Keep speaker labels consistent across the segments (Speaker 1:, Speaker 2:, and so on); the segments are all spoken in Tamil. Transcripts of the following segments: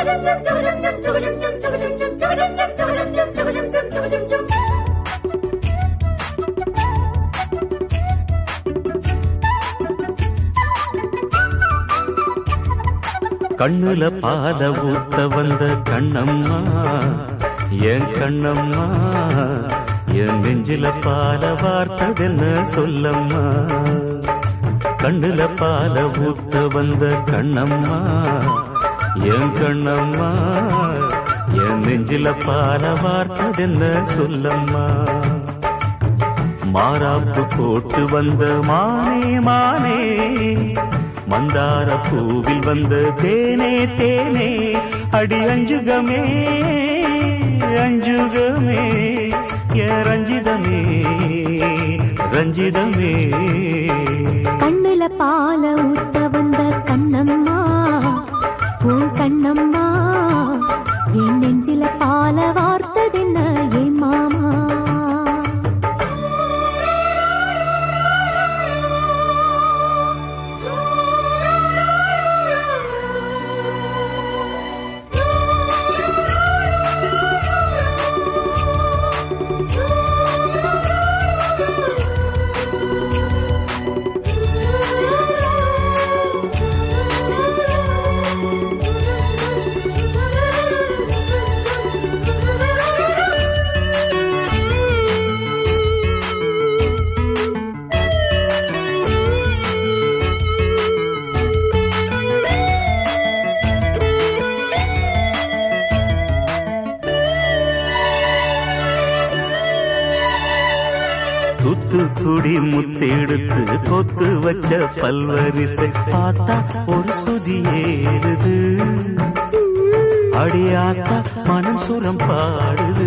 Speaker 1: கண்ணுல பால ஊத்த வந்த கண்ணம்மா என் கண்ணம்மா என் நெஞ்சில பால வார்த்ததென்ன சொல்லம்மா. கண்ணுல பால ஊத்த வந்த கண்ணம்மா என் கண்ணம்மா என் நெஞ்சில பால வார்த்ததென்ன சொல்லம்மா. மாறாப்பு போட்டு வந்த மானே மானே மந்தார பூவில் வந்த தேனே தேனே அடி அஞ்சுகமே அஞ்சுகமே ஏ ரஞ்சிதமே ரஞ்சிதமே.
Speaker 2: கண்ணுல பால ஊத்த வந்த கண்ணம்மா உன் கண்ணம்மா என் நெஞ்சில பால வார்த்ததென்ன என் மாமா.
Speaker 1: தூத்துக்குடி முத்தெடுத்து கொத்து வச்ச பல்வரிசை பார்த்தா ஒரு சுதி ஏறுது அடியாத்தா மனம் சுரம் பாடுது.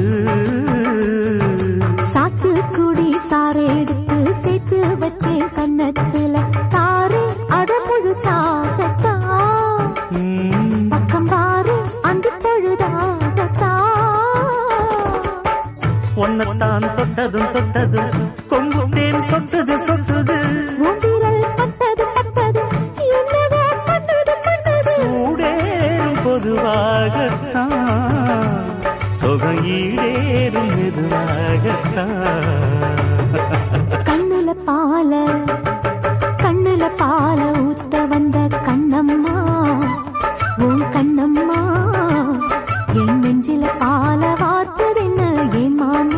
Speaker 2: சாத்துக்குடி சாரை எடுத்து சேர்த்து வச்சே கண்ணத்துல தாரு அத முழுசாகத்தா பக்கம் பாரு அந்த தழுதாகத்தா.
Speaker 1: ஒன்னத்தான் தொட்டதும் தொட்டதும் கொங்கும் தேன் சொட்டுது சொட்டுது சூடேறும் பொதுவாகத்தான் சொகம் ஈடேறும் மெதுவாகத்தான்.
Speaker 2: கண்ணுல பால ஊத்த வந்த கண்ணம்மா உன் கண்ணம்மா என் நெஞ்சில பால வார்த்ததென்ன என் மாமா.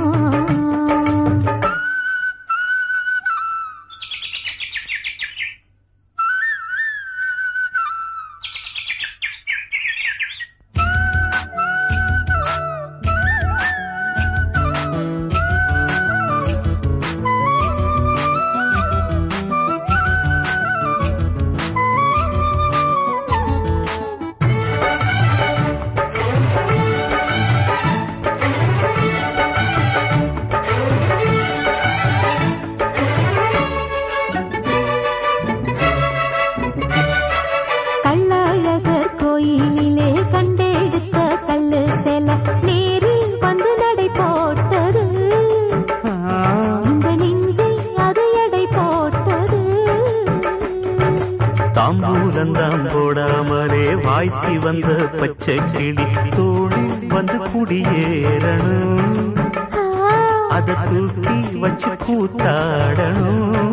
Speaker 1: தாம்பூலந்தாம் போடாமலே வாய்ச்சி வந்த பச்சை கிளி தோழி வந்து குடியேறணும் அத தூக்கி வச்சு கூத்தாடணும்.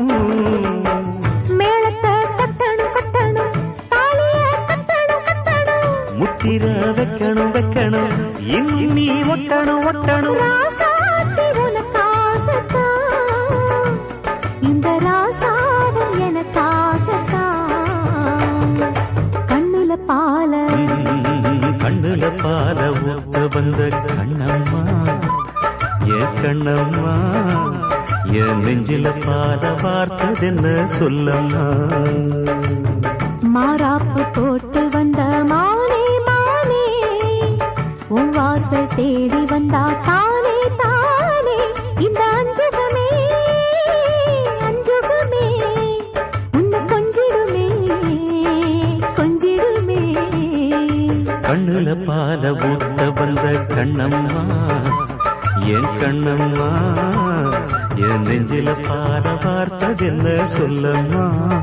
Speaker 1: முத்திர வைக்கணும் வைக்கணும் இன்னும் நீ ஒட்டணும் ஒட்டணும்.
Speaker 2: இந்த ராசாவும் எனக்காகத்தான். கண்ணுல
Speaker 1: பால ஊத்த வந்த கண்ணம்மா என் கண்ணம்மா என் நெஞ்சில பால வார்த்ததென்ன சொல்லம்மா.
Speaker 2: மாறாப்பு போட்டு வந்த மானே மானே உன் வாசல் தேடி வந்தா தானே தானே இந்த அஞ்சுகமே அஞ்சுகமே உன்னை கொஞ்சிடுமே கொஞ்சிடுமே.
Speaker 1: கண்ணுல பால ஊத்த வந்த கண்ணம்மா என் கண்ணம்மா என் நெஞ்சில பால வார்த்ததென்ன சொல்லம்மா.